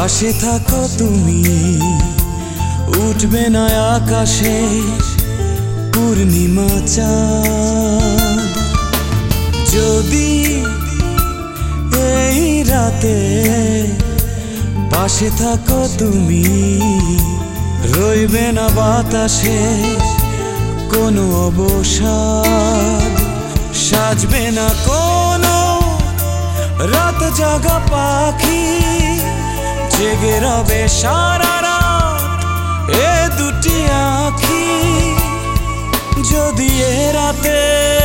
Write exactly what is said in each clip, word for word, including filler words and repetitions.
পাশে থাকো তুমি, উঠবে না আকাশে পূর্ণিমা চাঁদ। যদি এই রাতে পাশে থাকো তুমি, রইবে না বাতাসে কোনো অবসাদ, সাজবে না কোনো রাত জাগা পাখি, জেগে রবে সারা রাত এ দুটি আঁখি। যদি এ রাতে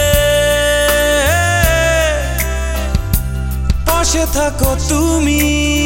পাশে থাকো তুমি,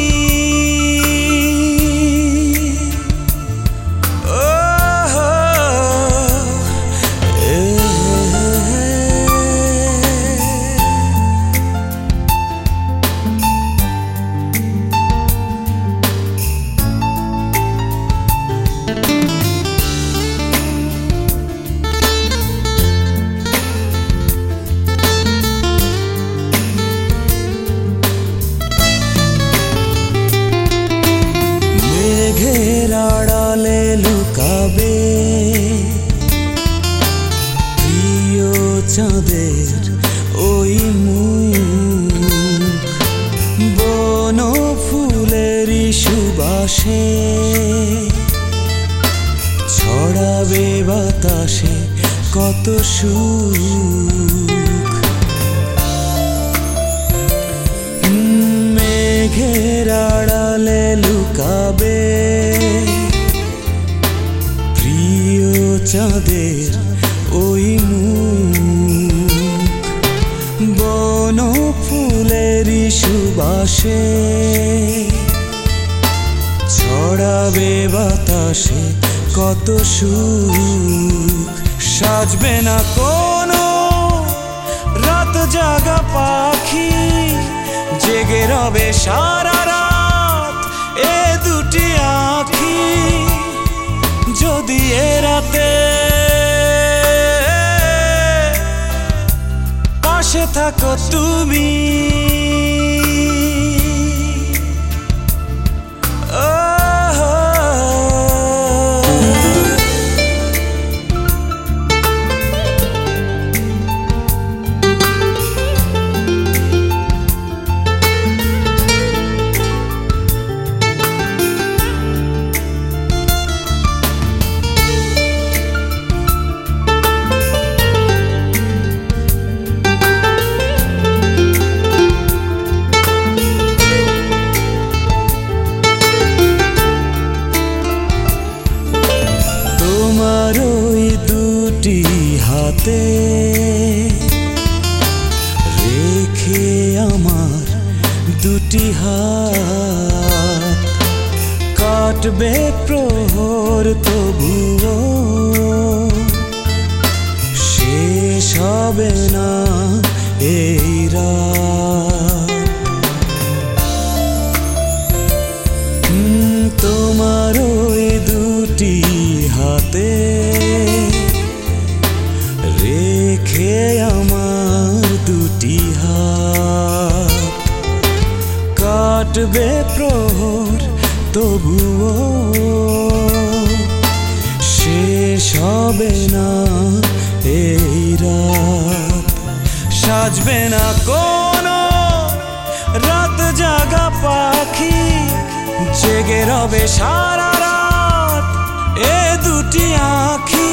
আড়ালে লুকাবে প্রিয় চাঁদের ওই মুখ, বন ফুলেরই সুবাসে ছড়াবে বাতাসে কত সুখ। মেঘের আড়ালে লুকাবে প্রিয় চাঁদের ওই মুখ, বন ফুলেরই সুবাসে ছড়াবে বাতাসে কত সুখ। সাজবে না কোনো রাত জাগা পাখি, জেগে রবে সারা রাত এ দুটি আঁখি। যদি এ রাতে পাশে থাকো তুমি, তোমার ওই দুটি হাতে রেখে আমার দুটি হাত, কাটবে প্রহর তবুও শেষ হবে না এই রাত। তোমার ওই দুটি হাতে রেখে আমার দুটি হাত, কাটবে প্রহর তবুও শেষ হবে না এই রাত। সাজবে না কোনো রাত জাগা পাখি, জেগে রবে সারা রাত এ দুটি আঁখি।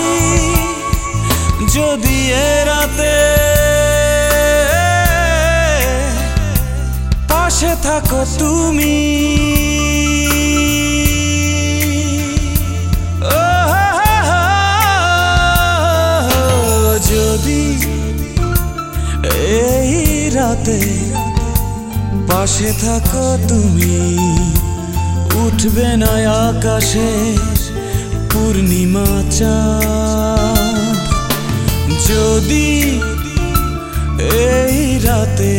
যদি এ রাতে পাশে থাকো তুমি, যদি এই রাতে পাশে থাকো তুমি, উঠবে না আকাশে পূর্ণিমা চাঁদ। যদি এই রাতে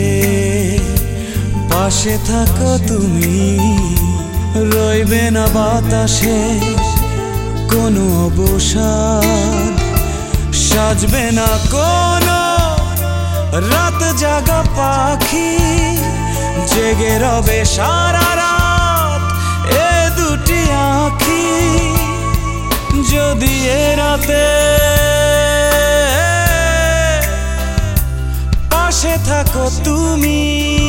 পাশে থাকো তুমি, রইবে না বাতাসে কোনো অবসাদ, সাজবে না কোনো রাত জাগা পাখি, জেগে রবে সারা রাত যদি এ রাতে পাশে থাকো তুমি।